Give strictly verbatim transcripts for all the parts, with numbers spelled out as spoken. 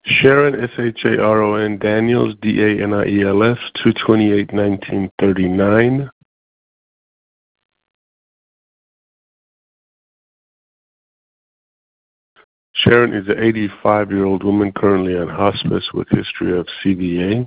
Sharon, S H A R O N, Daniels, D A N I E L S, two twenty-eight nineteen thirty-nine. Sharon is an eighty-five-year-old woman currently on hospice with history of C V A.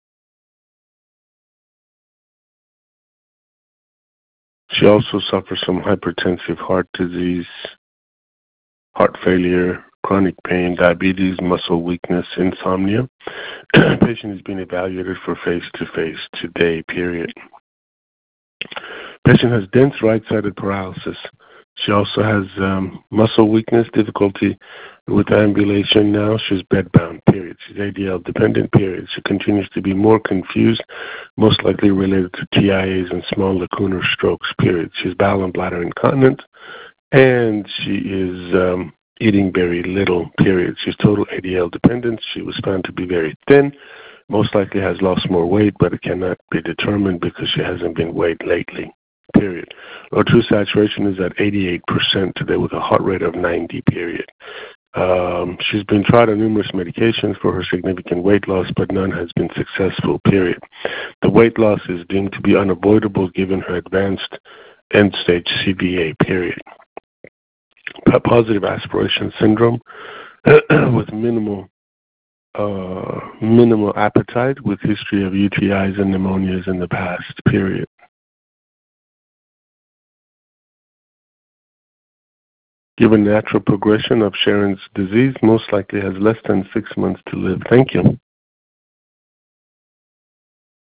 She also suffers from hypertensive heart disease, heart failure, chronic pain, diabetes, muscle weakness, insomnia. Patient is being evaluated for face-to-face today, period. Patient has dense right-sided paralysis. She also has um, muscle weakness, difficulty with ambulation now. She's bedbound, period. She's A D L dependent, period. She continues to be more confused, most likely related to T I As and small lacunar strokes, period. She's bowel and bladder incontinent, and she is um, eating very little, period. She's total A D L dependent. She was found to be very thin, most likely has lost more weight, but it cannot be determined because she hasn't been weighed lately, period. O two saturation is at eighty-eight percent today with a heart rate of ninety, period. Um, she's been tried on numerous medications for her significant weight loss, but none has been successful, period. The weight loss is deemed to be unavoidable given her advanced end-stage C V A, period. Positive aspiration syndrome with minimal uh, minimal appetite with history of U T Is and pneumonias in the past, period. Given natural progression of Sharon's disease, most likely has less than six months to live. Thank you.